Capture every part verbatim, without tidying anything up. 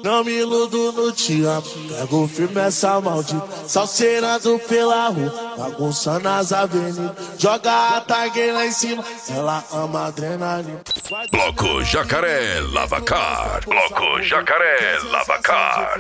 não me iludo no te amo. Pego firme essa maldita, salseirando pela rua, bagunçando as avenidas. Joga a tag lá em cima, ela ama adrenalina. Bloco Jacaré Lavacar. Bloco Jacaré Lavacar.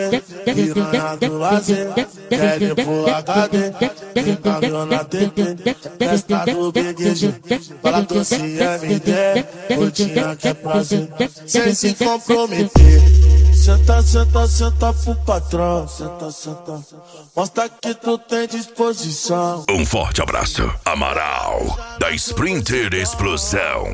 Piranha do lazer, quer pro H D, encaminhou na T T, festa do B G G, fala doce M D, rotina que é prazer, sem se comprometer. Senta, senta, senta pro patrão, senta, senta, mostra que tu tem disposição. Um forte abraço, Amaral, da Sprinter Explosão.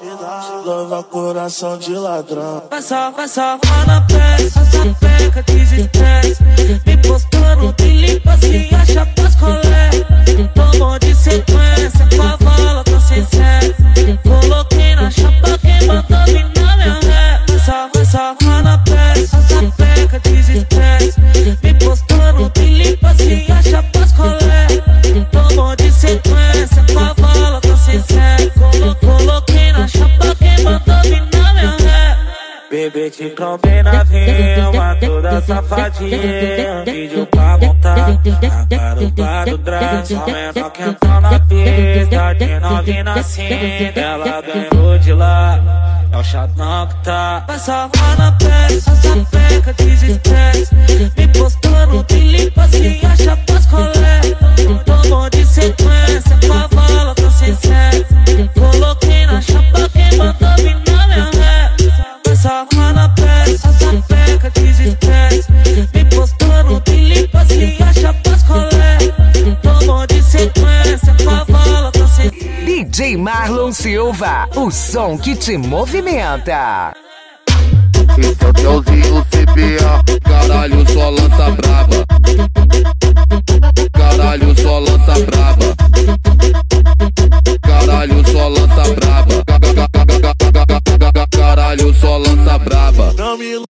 Lava coração de ladrão. Passa, passa, na pele, passa peca, desestresse. Me postando, me limpa assim, acha pras colé. Tomou de sequência, com a vala, tô sem sério. Coloquei na chapa, quem mandou vir na minha ré. Passa, passa, na pele, passa peca, desestresse. Me postando, me limpa assim, acha pras colé. Tomou de sequência, com a vala, tô sem sério. Coloquei na chapa, quem mandou vir na minha ré. Bebê te combina, filma toda safadinha. Vídeo pra montar a garupa do drag. Só menor que entrou na pista, de novinha assim. Ela ganhou de lá, é o chatão que tá. Passa na pele, passa peca, desestresse. Me postando, me limpa assim, acha pras colé. Tomou de sequência, com a vala, tô sem sério. Coloquei na chapa, quem mandou vir na minha ré. Passa na pele, passa peca, desestresse. Me postando, me limpa assim, acha pras colé. Tomou de sequência, com a vala, tô sem sério. D J Marlon Silva, o som que te movimenta. Esse é o Telzinho C B A, caralho, só lança braba. Caralho, só lança braba. Caralho, só lança braba. Caralho, só lança braba.